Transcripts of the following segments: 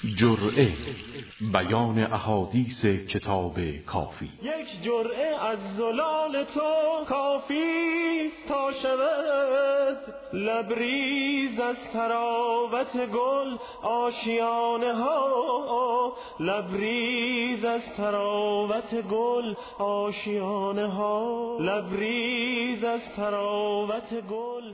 جرعه بیان احادیث کتاب کافی. یک جرعه از زلال تو کافی تا شود لبریز از تراوت گل آشیانه ها، لبریز از تراوت گل آشیانه ها، لبریز از تراوت گل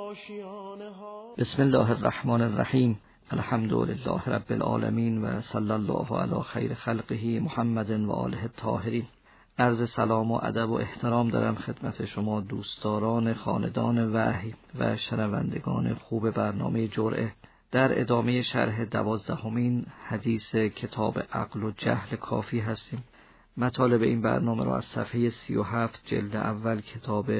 آشیانه ها. بسم الله الرحمن الرحیم. الحمد لله رب العالمین و صلی الله علی خیر خلقه محمد و آله الطاهرین. عرض سلام و ادب و احترام دارم خدمت شما دوستداران خاندان وحی و شنوندگان خوب برنامه جرعه. در ادامه شرح 12مین حدیث کتاب عقل و جهل کافی هستیم. مطالب این برنامه را از صفحه 37 جلد اول کتاب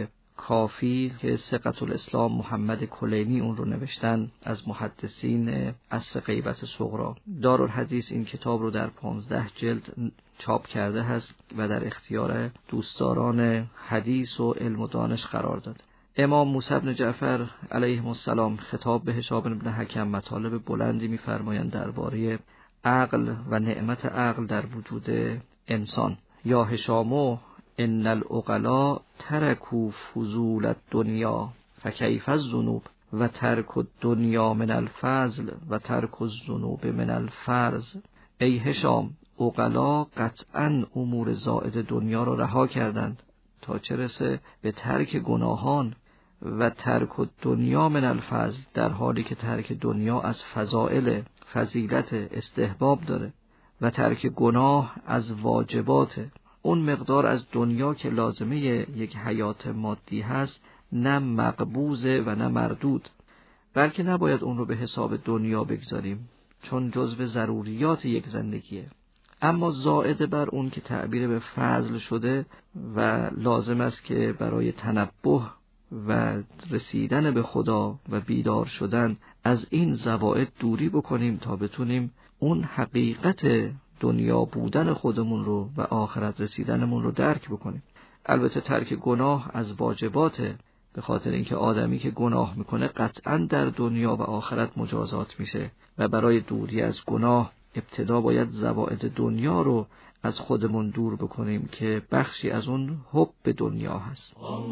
کافی که ثقة الاسلام محمد کلینی اون رو نوشتن از محدثین عصر غیبت صغری. دارالحدیث این کتاب رو در 15 جلد چاپ کرده هست و در اختیار دوستداران حدیث و علم و دانش قرار داد. امام موسی بن جعفر علیه السلام خطاب به هشام بن حکم مطالب بلندی می‌فرمایند درباره عقل و نعمت عقل در وجود انسان. یا هشامو ان العقلاء ترکوا فضول الدنیا فکیف الذنوب و ترک الدنیا من الفضل و ترک الذنوب من الفرض. ای هشام، عقلا قطعا امور زائد دنیا را رها کردند تا چه رسه به ترک گناهان و ترک الدنیا من الفضل، در حالی که ترک دنیا از فضائل فضیلت استحباب داره و ترک گناه از واجبات. اون مقدار از دنیا که لازمه یک حیات مادی هست نه مقبوضه و نه مردود، بلکه نباید اون رو به حساب دنیا بگذاریم چون جزو ضروریات یک زندگیه. اما زائد بر اون که تعبیر به فضل شده و لازم است که برای تنبه و رسیدن به خدا و بیدار شدن از این زوائد دوری بکنیم تا بتونیم اون حقیقت دنیا بودن خودمون رو و آخرت رسیدنمون رو درک بکنیم. البته ترک گناه از واجباته، به خاطر اینکه آدمی که گناه میکنه قطعا در دنیا و آخرت مجازات میشه و برای دوری از گناه ابتدا باید زوائد دنیا رو از خودمون دور بکنیم که بخشی از اون حب به دنیا هست.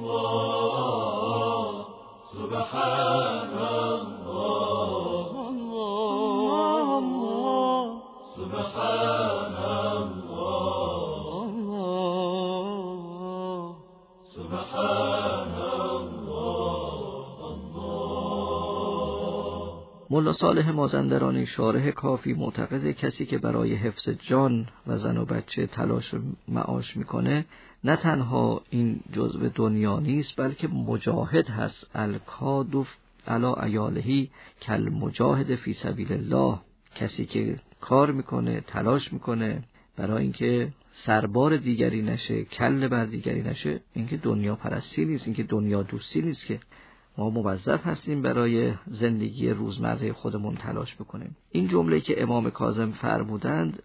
الله سبحان الله، سبحان الله، سبحان الله. مولا صالح مازندرانی شارح کافی معتقده کسی که برای حفظ جان و زن و بچه تلاش و معاش میکنه نه تنها این جزء دنیا نیست بلکه مجاهد هست. الکادف علی عیالهی کل مجاهد فی سبیل الله. کسی که کار میکنه، تلاش میکنه برای اینکه سربار دیگری نشه، کل بر دیگری نشه، اینکه دنیا پرستی نیست، اینکه دنیا دوستی نیست، که ما موظف هستیم برای زندگی روزمره خودمون تلاش بکنیم. این جمله که امام کاظم فرمودند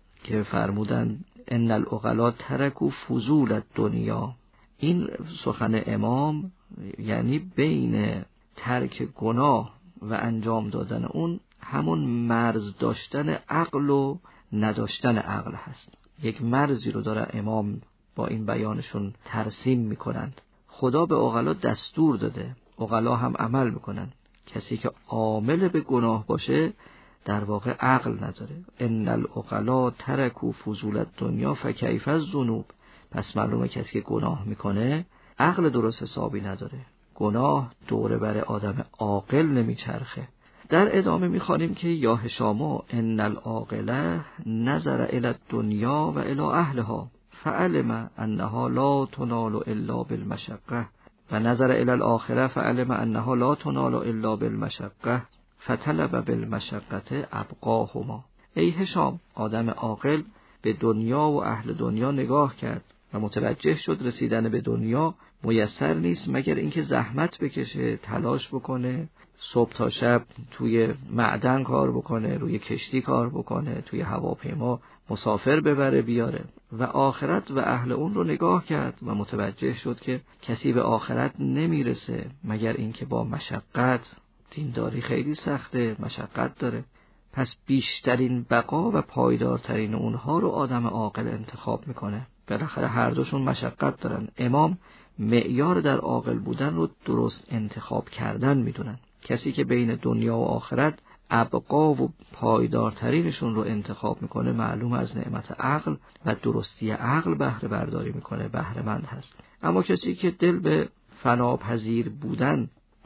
ان العقلاء ترکوا فضول الدنیا، این سخن امام یعنی بین ترک گناه و انجام دادن اون همون مرز داشتن عقل و نداشتن عقل هست. یک مرزی رو داره امام با این بیانشون ترسیم میکنند. خدا به عقلا دستور داده، عقلا هم عمل میکنن. کسی که عامل به گناه باشه در واقع عقل نداره. ان العقلاء ترکوا فضول الدنیا فکیف الذنوب. پس معلومه کسی که گناه میکنه عقل درست حسابی نداره. گناه دوره بر آدم عاقل نمیچرخه. در ادامه میخوانیم که یا هشاما ان العاقله نظر الی الدنیا و الی اهلها فعلم انها لا تنال الا بالمشقه و نظر الی الاخره فعلم انها لا تنال الا بالمشقه فطلب بالمشقه ابقاهما. ای هشام، آدم عاقل به دنیا و اهل دنیا نگاه کرد و متوجه شد رسیدن به دنیا میسر نیست مگر اینکه زحمت بکشه، تلاش بکنه، صبح تا شب توی معدن کار بکنه، روی کشتی کار بکنه، توی هواپیما مسافر ببره بیاره. و آخرت و اهل اون رو نگاه کرد و متوجه شد که کسی به آخرت نمیرسه مگر اینکه با مشقت. دینداری خیلی سخته، مشقت داره. پس بیشترین بقا و پایدارترین اونها رو آدم عاقل انتخاب میکنه. بالاخره هر دوشون مشقت دارن. امام معیار در عاقل بودن رو درست انتخاب کردن میدونن. کسی که بین دنیا و آخرت ابقا و پایدارترینشون رو انتخاب میکنه، معلوم از نعمت عقل و درستی عقل بهره برداری میکنه، بهره مند هست. اما کسی که دل به فناپذیر بودن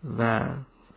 و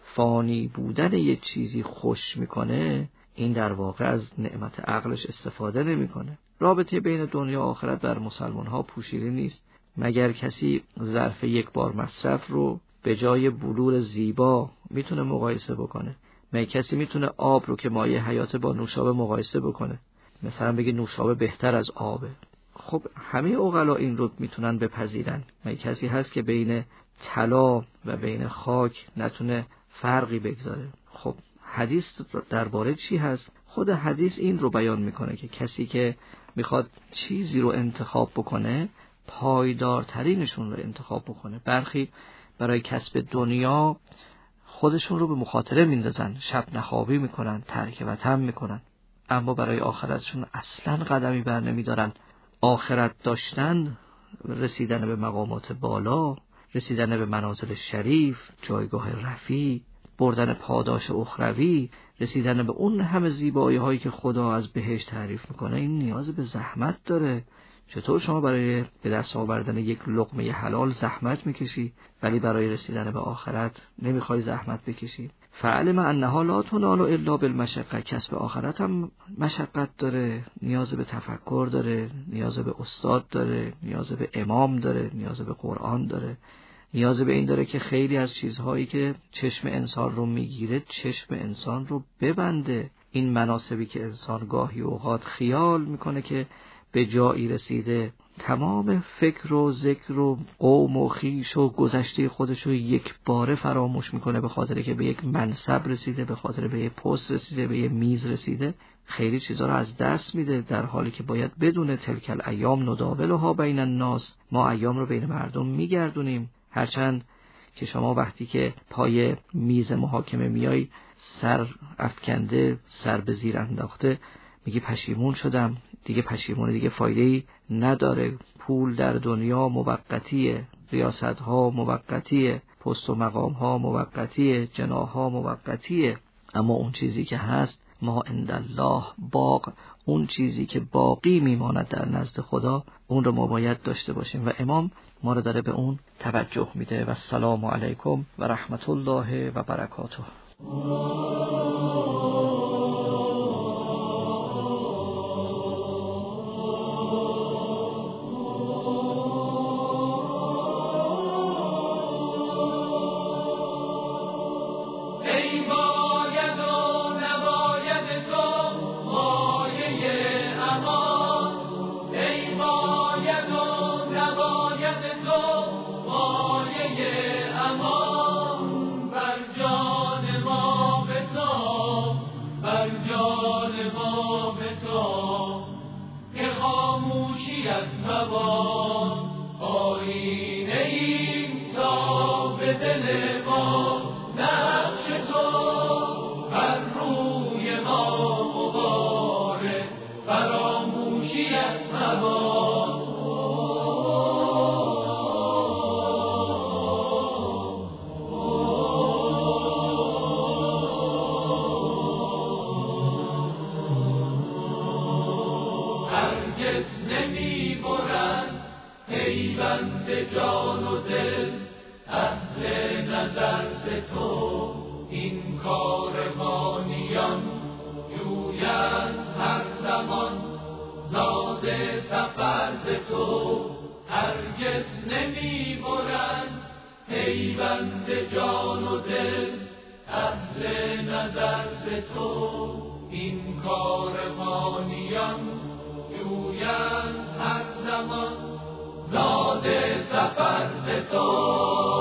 فانی بودن یه چیزی خوش میکنه، این در واقع از نعمت عقلش استفاده نمیکنه. رابطه بین دنیا و آخرت بر مسلمان ها پوشیده نیست، مگر کسی ظرف یک بار مصرف رو به جای بلور زیبا میتونه مقایسه بکنه. مگر کسی میتونه آب رو که مایه حیات با نوشابه مقایسه بکنه؟ مثلا بگه نوشابه بهتر از آبه. خب همه عقلا این رو میتونن بپذیرن. مگر کسی هست که بین طلا و بین خاک نتونه فرقی بگذاره؟ خب حدیث درباره چی هست؟ خود حدیث این رو بیان میکنه که کسی که میخواد چیزی رو انتخاب بکنه، پایدارترینشون رو انتخاب بکنه. برخی برای کسب دنیا خودشون رو به مخاطره میندازن، شب نخوابی میکنن، ترک وطن میکنن، اما برای آخرتشون اصلا قدمی بر نمیدارن. آخرت داشتن، رسیدن به مقامات بالا، رسیدن به منازل شریف، جایگاه رفیع، بردن پاداش اخروی، رسیدن به اون همه زیبایی هایی که خدا از بهشت تعریف میکنه، این نیاز به زحمت داره. چطور شما برای به دست آوردن یک لقمه حلال زحمت میکشی ولی برای رسیدن به آخرت نمیخوای زحمت بکشی؟ فعلم انها لا تنال الا بالمشقه. کسب آخرت هم مشقت داره، نیاز به تفکر داره، نیاز به استاد داره، نیاز به امام داره، نیاز به قرآن داره، نیاز به این داره که خیلی از چیزهایی که چشم انسان رو میگیره چشم انسان رو ببنده. این مناسبی که انسان گاهی اوقات خیال میکنه که به جایی رسیده، تمام فکر و ذکر و قوم و خویش و گذشته خودش رو یک باره فراموش میکنه به خاطر که به یک منصب رسیده، به خاطر به یک پست رسیده، به یک میز رسیده. خیلی چیزا رو از دست میده، در حالی که باید بدون تلک الایام نداولها بین الناس، ما ایام رو بین مردم میگردونیم. هرچند که شما وقتی که پای میز محاکمه میای سر افکنده، سر به زیر انداخته، میگی پشیمون شدم، دیگه پشیمون دیگه فایده‌ای نداره. پول در دنیا موقتیه، ریاست‌ها موقتیه، پست و مقام‌ها موقتیه، جناح‌ها موقتیه، اما اون چیزی که هست ما عندالله باق، اون چیزی که باقی میماند در نزد خدا، اون رو ما باید داشته باشیم و امام ما رو داره به اون توجه میده. و السلام علیکم و رحمت الله و برکاته. زاده سفر ز تو